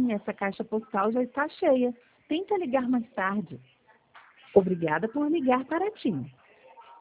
Sim, essa caixa postal já está cheia. Tenta ligar mais tarde. Obrigada por ligar para a TIM.